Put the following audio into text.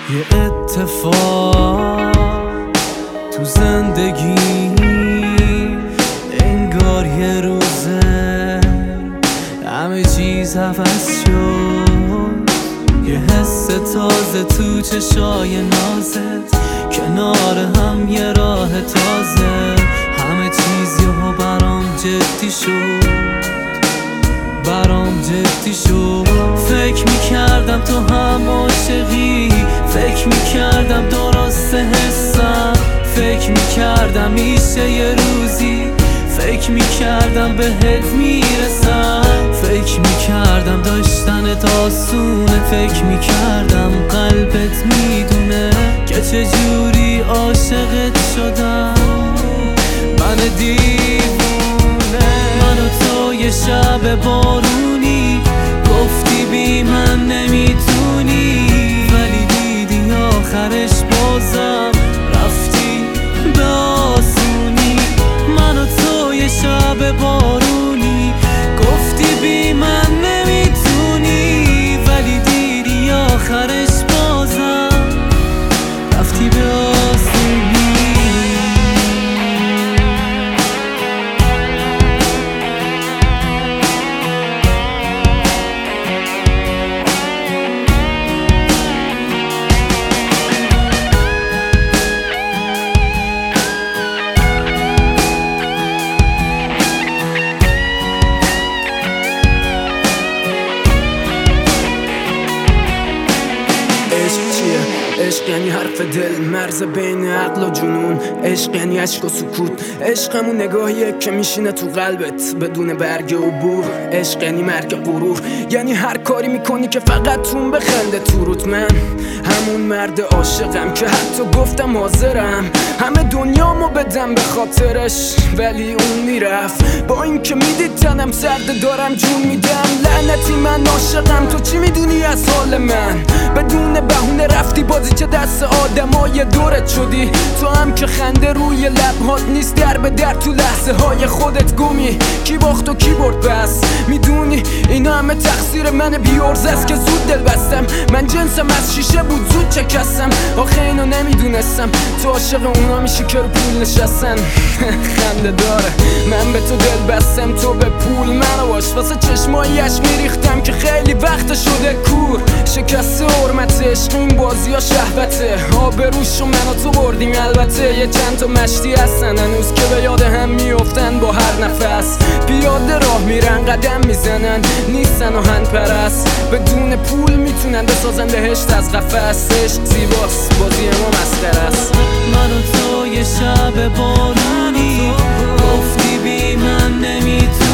یه اتفاق تو زندگی انگار یه روزه همه چیز عوض شد. یه حس تازه تو چشای نازت، کنار هم یه راه تازه. همه چیز یهو برام جدی شد، برام جدی شد. فکر میکردم تو هم عاشقی، فکر میکردم درست حسم، فکر میکردم میشه یه روزی، فکر میکردم بهت میرسم، فکر میکردم داشتنت آسونه، فکر میکردم قلبت میدونه که چجوری عاشقت شدم. من دیوونه، من و تو یه شب بارونی گفتی بی من نمیتونی، ولی دیدی آخرش بازم رفتی به آسونی. من و تو یه شب بارونی گفتی بی من نمیتونی، ولی دیدی آخرش بازم رفتی به آسونی. عشق یعنی حرف دل، مرز بین عقل و جنون. عشق یعنی عشق و سکوت. عشق همون نگاهیه که میشینه تو قلبت بدون برگ و بور. عشق یعنی مرگ غرور، یعنی هر کاری میکنی که فقط تون بخنده تو روت. من همون مرد عاشقم که حتی گفتم حاضرم همه دنیامو بدم به خاطرش، ولی اون میرفت با این که میدید تنم سرده دارم جون میدم. لعنتی من عاشقم، تو چی میدونی از حال من؟ بدون بهونه رفتی بازی که دست آدمای دورت شدی. تو هم که خنده روی لبهات نیست، در به در تو لحظه های خودت گمی. کی باخت و کی برد بس میدونی اینا همه تقصیر من بیارزه است که زود دل بستم. من جنسم از شیشه بود زود چکستم، آخه اینو نمیدونستم تو عاشق اونا میشی که رو پول نشستن. خنده داره من به تو دل بستم، تو به پول منو باش. واسه چشماییش میریختم که خیلی وقت شده کور. شکسته حرمت عشق این بازی ها شهوته، آبروشو من و تو بردیم البته. یه چند تا مشتی هستن هنوز که به یاد هم میافتن با هر نفس. پیاده راه میرن قدم میزنن نیستن آهن پرست، بدون پول میتونن بسازن بهشت از قفس. عشق زیباست بازی ما مسخره است. من و تو یه شب بارونی گفتی بی من نمیتونی